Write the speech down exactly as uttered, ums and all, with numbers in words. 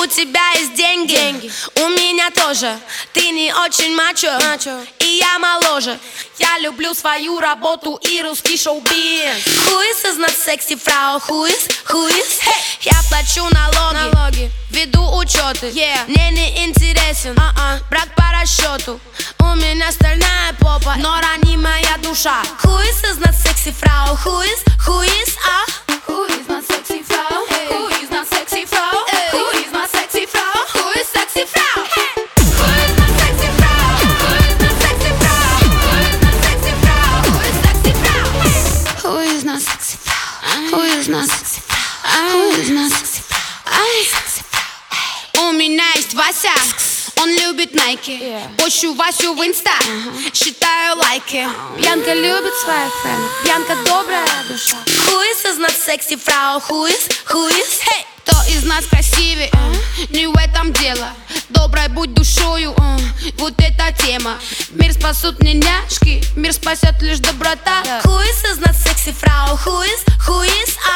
У тебя есть деньги, деньги. У меня тоже. Ты не очень мачо, мачо. И я моложе. Я люблю свою работу и русский шоу-биз. Who is is not sexy, фрау? Who is, who is? Hey. Я плачу налоги, налоги. Веду учеты, yeah. Мне не интересен uh-uh. брак по расчету. У меня стальная попа, но ранимая душа. Who is is not sexy, фрау? Who is, who is, а? Who is not sexy, фрау? Who is not sexy, фрау? Who is not sexy, фрау? Who is sexy, фрау? Who is not sexy, фрау? Who is not sexy, фрау? Who is sexy, фрau? Who is not sexy, фрау? Who is not sexy, фрау? Who is not sexy, фрау? У меня есть Вася, он любит Найки. yeah. Пощу Васю в инста, uh-huh. считаю лайки. Бьянка любит своих френдов, Бьянка добрая душа. Who is is not sexy, фрау? Who is, who is, hey. Кто из нас красивее? Uh-huh. Не в этом дело. Доброй будь душою, uh. вот эта тема. Мир спасут не няшки, мир спасет лишь доброта. yeah. Who is is not sexy, фрау? Who is, who is,